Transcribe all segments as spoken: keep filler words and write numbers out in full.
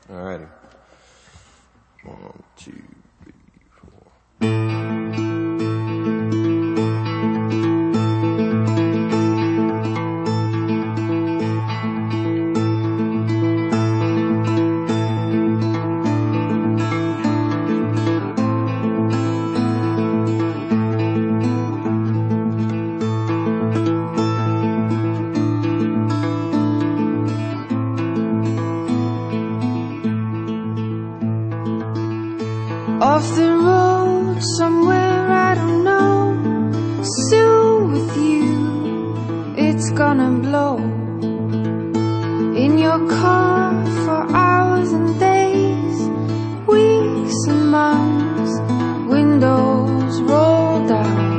Alrighty. One, two, three, four. Off the road, somewhere I don't know. Soon with you, it's gonna blow. In your car for hours and days, weeks and months, windows roll down.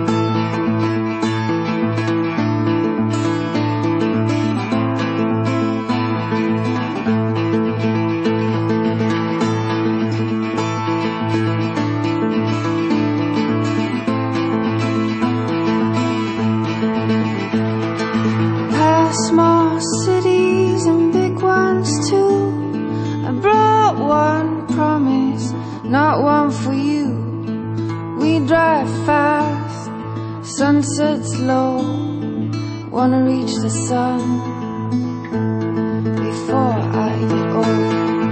Small cities and big ones too. I brought one promise, not one for you. We drive fast, sunset's low. Wanna reach the sun before I get old.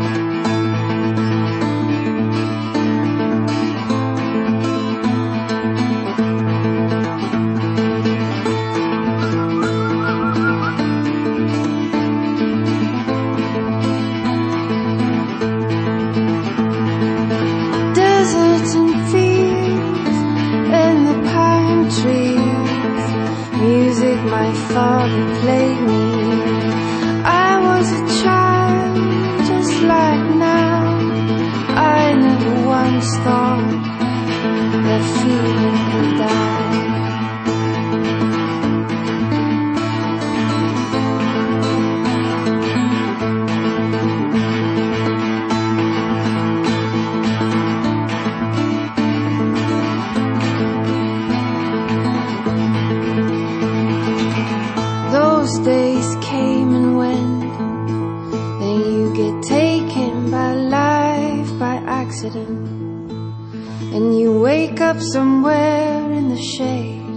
Music my father played me. I was a child, just like now. I never once thought that feeling would die. Those days came and went, then you get taken by life by accident, and you wake up somewhere in the shade,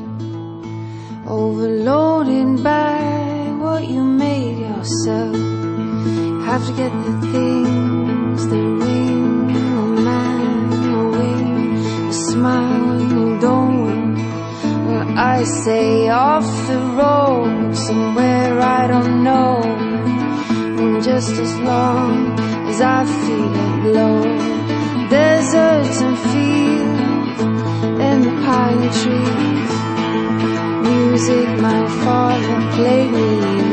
overloaded by what you made yourself. You have to get the things, the ring, the man, the wing, the smile when you don't win. Well, I say off the road, somewhere I don't know. And just as long as I feel it blow, deserts and fields and the pine trees. Music my father played me.